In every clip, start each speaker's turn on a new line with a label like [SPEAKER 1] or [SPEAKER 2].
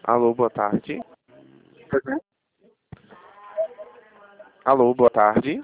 [SPEAKER 1] Alô, boa tarde. Alô, boa tarde.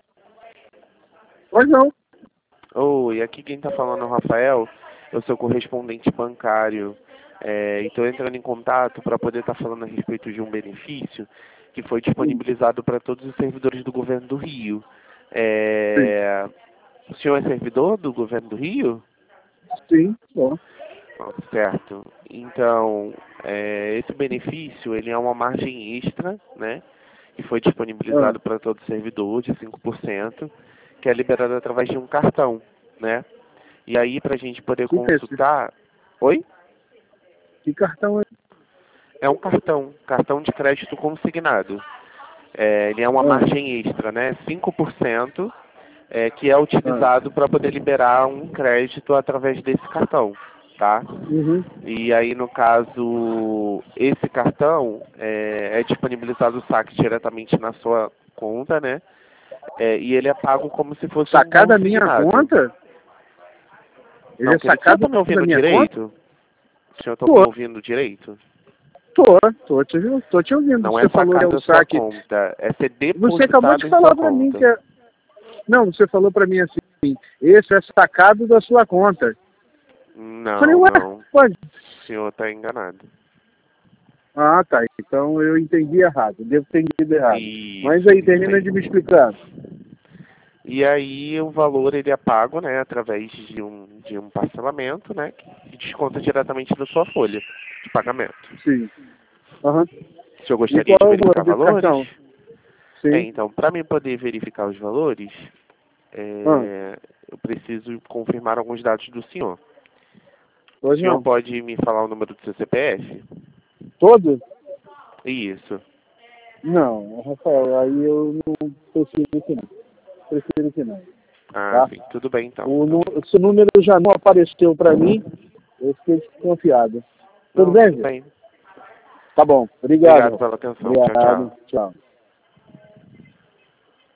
[SPEAKER 2] Pois não.
[SPEAKER 1] Oi, aqui quem está falando é o Rafael. Eu sou correspondente bancário. E estou entrando em contato para poder estar falando a respeito de um benefício que foi disponibilizado para todos os servidores do governo do Rio.
[SPEAKER 2] Sim,
[SPEAKER 1] O senhor é servidor do governo do Rio?
[SPEAKER 2] sim, bom.
[SPEAKER 1] Certo. Então, esse benefício, ele é uma margem extra, né? Que foi
[SPEAKER 2] Ah,
[SPEAKER 1] disponibilizado para todo servidor de 5%, que é liberado através de um cartão, né? E aí, para a gente poder
[SPEAKER 2] que é esse?
[SPEAKER 1] consultar... Oi?
[SPEAKER 2] Que cartão é?
[SPEAKER 1] É um cartão de crédito consignado. Ele é uma
[SPEAKER 2] Ah,
[SPEAKER 1] margem extra, né? 5%, que é
[SPEAKER 2] ah.
[SPEAKER 1] utilizado para poder liberar um crédito através desse cartão, tá?
[SPEAKER 2] Uhum.
[SPEAKER 1] E aí, no caso, esse cartão é disponibilizado o saque diretamente na sua conta, né? E ele é pago como se fosse um
[SPEAKER 2] Sacar da minha
[SPEAKER 1] consignado.
[SPEAKER 2] conta? Ele
[SPEAKER 1] Não,
[SPEAKER 2] é
[SPEAKER 1] querido, o senhor
[SPEAKER 2] sacado
[SPEAKER 1] está me
[SPEAKER 2] da
[SPEAKER 1] ouvindo
[SPEAKER 2] minha conta?
[SPEAKER 1] direito? O senhor está me
[SPEAKER 2] Tô,
[SPEAKER 1] ouvindo direito?
[SPEAKER 2] tô te ouvindo.
[SPEAKER 1] Não é
[SPEAKER 2] Você falou que é
[SPEAKER 1] sacado
[SPEAKER 2] o
[SPEAKER 1] da sua
[SPEAKER 2] saque.
[SPEAKER 1] conta, é ser
[SPEAKER 2] Você acabou
[SPEAKER 1] depositado
[SPEAKER 2] de
[SPEAKER 1] em sua
[SPEAKER 2] falar pra mim que
[SPEAKER 1] conta.
[SPEAKER 2] é... Não, você falou pra mim assim, esse é sacado da sua conta. Eu falei,
[SPEAKER 1] Não,
[SPEAKER 2] ué,
[SPEAKER 1] não.
[SPEAKER 2] pode.
[SPEAKER 1] O senhor está enganado.
[SPEAKER 2] Ah, tá. Então eu entendi errado. Devo ter entendido errado. Mas aí,
[SPEAKER 1] Isso
[SPEAKER 2] termina
[SPEAKER 1] aí.
[SPEAKER 2] de me explicar.
[SPEAKER 1] E aí o valor ele é pago, né, através de um parcelamento, né, que desconta diretamente da sua folha de pagamento.
[SPEAKER 2] Sim. Aham.
[SPEAKER 1] O senhor
[SPEAKER 2] E
[SPEAKER 1] gostaria
[SPEAKER 2] qual
[SPEAKER 1] de
[SPEAKER 2] é o valor
[SPEAKER 1] verificar
[SPEAKER 2] desse
[SPEAKER 1] valores?
[SPEAKER 2] cartão? Sim.
[SPEAKER 1] Então, para mim poder verificar os valores,
[SPEAKER 2] Ah,
[SPEAKER 1] eu preciso confirmar alguns dados do senhor. O
[SPEAKER 2] pois
[SPEAKER 1] senhor
[SPEAKER 2] não.
[SPEAKER 1] pode me falar o número do seu CPF?
[SPEAKER 2] Todo?
[SPEAKER 1] Isso.
[SPEAKER 2] Não, Rafael, aí eu não prefiro que não. Prefiro que não,
[SPEAKER 1] Ah,
[SPEAKER 2] tá?
[SPEAKER 1] sim. Tudo bem então.
[SPEAKER 2] Esse número já não apareceu para mim, eu fiquei desconfiado. Tudo
[SPEAKER 1] Não,
[SPEAKER 2] bem,
[SPEAKER 1] tudo
[SPEAKER 2] gente?
[SPEAKER 1] bem.
[SPEAKER 2] Tá bom. Obrigado,
[SPEAKER 1] Obrigado pela
[SPEAKER 2] Rafael.
[SPEAKER 1] atenção. Tchau,
[SPEAKER 2] Obrigado.
[SPEAKER 1] tchau.
[SPEAKER 2] Tchau.